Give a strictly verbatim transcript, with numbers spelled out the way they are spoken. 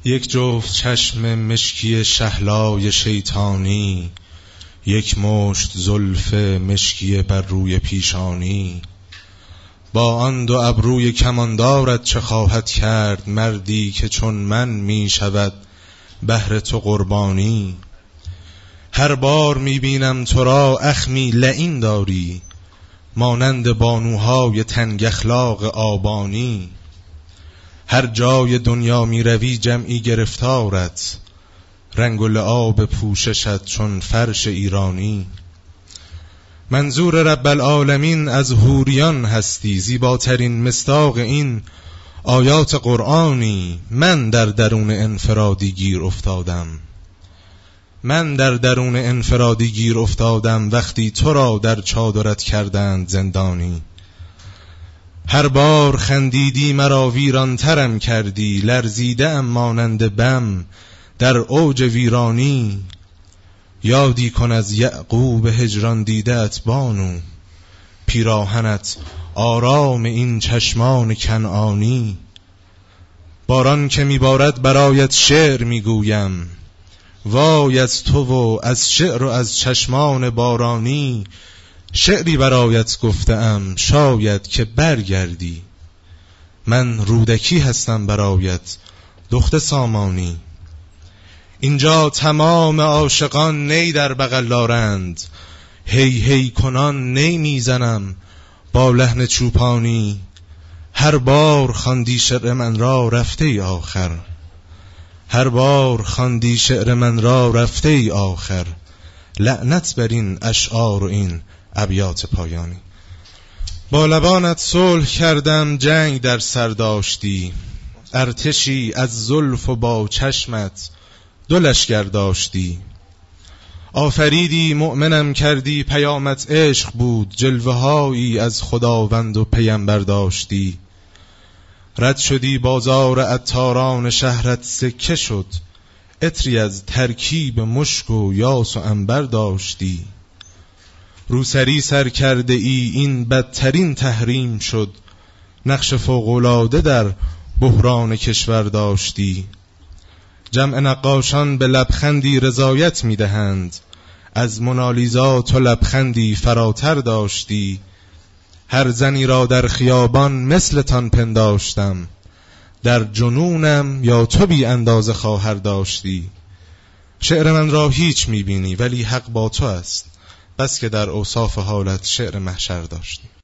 یک جفت چشم مشکی شهلای شیطانی، یک مشت زلف مشکی بر روی پیشانی. با آن دو ابروی کماندارت چه خواهد کرد مردی که چون من می شود بهر تو قربانی. هر بار می بینم تو را اخمی لعین داری، مانند بانوهای تنگ اخلاق آبانی. هر جای دنیا می روی جمعی گرفتارت، رنگ و لعاب پوششت چون فرش ایرانی. منظور رب العالمین از حوریان هستی، زیباترین مصداق این آیات قرآنی. من در درون انفرادی گیر افتادم، من در درون انفرادی گیر افتادم وقتی تو را در چادرت کردند زندانی. هر بار خندیدی مرا ویرانترم کردی، لرزیده ام مانند بم در اوج ویرانی. یادی کن از یعقوب هجران دیده‌ات بانو، پیراهنت آرام این چشمان کنعانی. باران که میبارد برایت شعر میگویم، وای از تو و از شعر و از چشمان بارانی. شعری برایت گفتم شاید که برگردی، من رودکی هستم برایت دخت سامانی. اینجا تمام عاشقان نی در بغل دارند، هی هی کنان نی میزنم با لحن چوپانی. هر بار خواندی شعر من را رفته ای آخر، هر بار خواندی شعر من را رفته ای آخر. لعنت بر این اشعار و این ابیات پایانی. با لبانت صلح کردم جنگ در سر داشتی، ارتشی از زلف و با چشمت دو لشکر داشتی. آفریدی مؤمنم کردی پیامت عشق بود، جلوه هایی از خداوند و پیمبر داشتی. رد شدی بازار عطاران شهرت سکه شد، عطری از ترکیب مشک و یاس و عنبر داشتی. روسری سر کرده ای این بدترین تحریم شد، نقش فوق‌العاده در بحران کشور داشتی. جمع نقاشان به لبخندی رضایت میدهند، از مونالیزا تو لبخندی فراتر داشتی. هر زنی را در خیابان مثلتان پنداشتم، در جنونم یا تو بی اندازه خواهر داشتی. شعر من را هیچ میبینی ولی حق با تو است، بس که در اوصاف حالت شعر محشر داشتی.